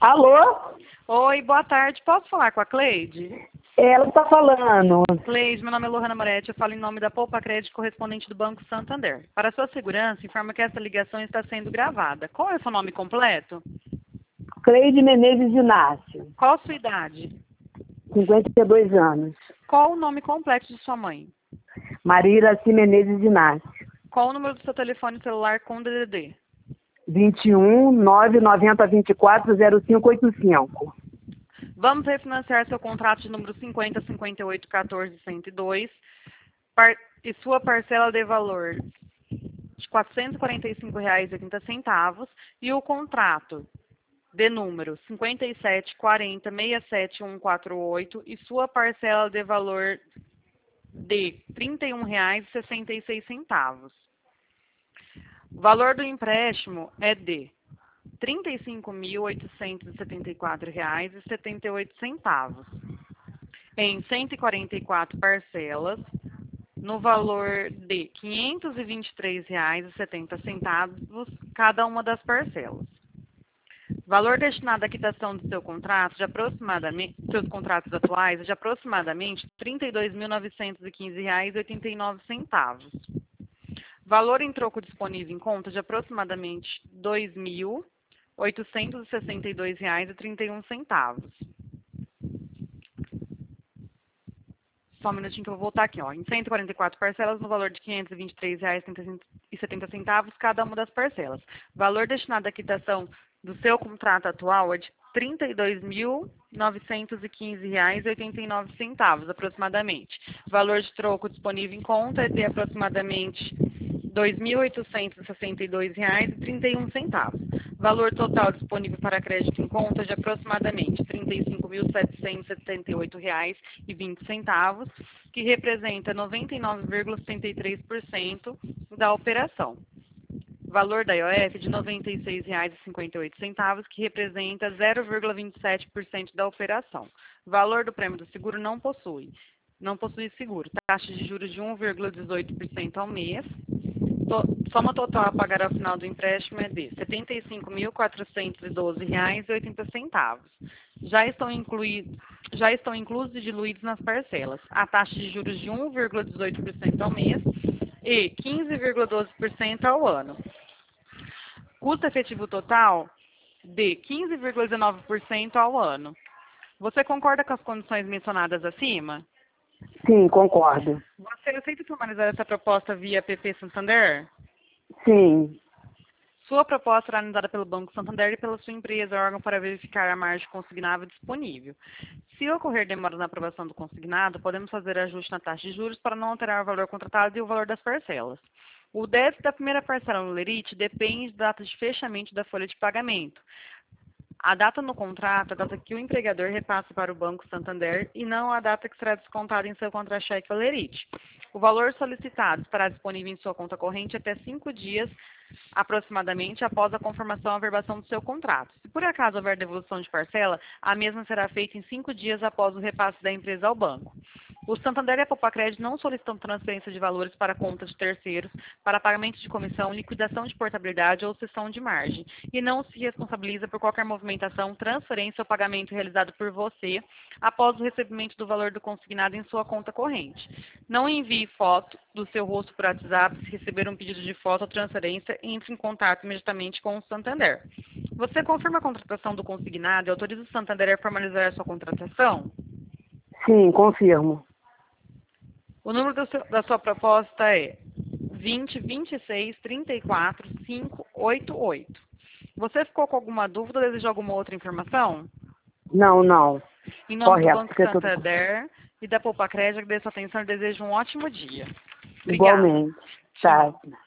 Alô? Oi, boa tarde. Posso falar com a Cleide? Ela está falando. Cleide, meu nome é Lohana Moretti. Eu falo em nome da Poupa Crédito, correspondente do Banco Santander. Para sua segurança, informa que essa ligação está sendo gravada. Qual é o seu nome completo? Cleide Menezes Inácio, Qual a sua idade? 52 anos. Qual o nome completo de sua mãe? Maria Iraci Menezes Inácio, Qual o número do seu telefone celular com DDD? 21 990 24 0585. Vamos refinanciar seu contrato de número 50 58 14 102 e sua parcela de valor de R$ 445,80 e o contrato de número 57 40 67 148 e sua parcela de valor de R$ 31,66. O valor do empréstimo é de R$ 35.874,78 em 144 parcelas, no valor de R$ 523,70 cada uma das parcelas. Valor destinado à quitação do seu contrato seus contratos atuais é de aproximadamente R$ 32.915,89. Valor em troco disponível em conta de aproximadamente R$ 2.862,31. Só um minutinho que eu vou voltar aqui, ó. Em 144 parcelas, no valor de R$ 523,70 cada uma das parcelas. Valor destinado à quitação do seu contrato atual é de R$ 32.915,89, aproximadamente. Valor de troco disponível em conta é de aproximadamente R$ 2.862,31. Valor total disponível para crédito em conta é de aproximadamente R$ 35.778,20, que representa 99,73% da operação. Valor da IOF de R$ 96,58, que representa 0,27% da operação. Valor do prêmio do seguro não possui seguro. Taxa de juros de 1,18% ao mês. Soma total a pagar ao final do empréstimo é de R$ 75.412,80. Já estão inclusos e diluídos nas parcelas a taxa de juros de 1,18% ao mês e 15,12% ao ano. Custo efetivo total de 15,19% ao ano. Você concorda com as condições mencionadas acima? Sim, concordo. Você aceita formalizar essa proposta via PP Santander? Sim. Sua proposta será analisada pelo Banco Santander e pela sua empresa, órgão para verificar a margem consignável disponível. Se ocorrer demora na aprovação do consignado, podemos fazer ajuste na taxa de juros para não alterar o valor contratado e o valor das parcelas. O débito da primeira parcela no lerite depende da data de fechamento da folha de pagamento. A data no contrato é a data que o empregador repassa para o Banco Santander e não a data que será descontada em seu contra-cheque ou lerite. O valor solicitado estará disponível em sua conta corrente até 5 dias, aproximadamente, após a conformação e averbação do seu contrato. Se por acaso houver devolução de parcela, a mesma será feita em 5 dias após o repasse da empresa ao banco. O Santander e a Poupa Crédito não solicitam transferência de valores para contas de terceiros, para pagamento de comissão, liquidação de portabilidade ou cessão de margem, e não se responsabiliza por qualquer movimentação, transferência ou pagamento realizado por você após o recebimento do valor do consignado em sua conta corrente. Não envie foto do seu rosto por WhatsApp. Se receber um pedido de foto ou transferência, entre em contato imediatamente com o Santander. Você confirma a contratação do consignado e autoriza o Santander a formalizar a sua contratação? Sim, confirmo. O número da sua proposta é 20 26 34 588. Você ficou com alguma dúvida ou deseja alguma outra informação? Não. Em nome do Correto. Banco Santander e da Poupa Crédito, agradeço a atenção e desejo um ótimo dia. Obrigada. Igualmente. Tá.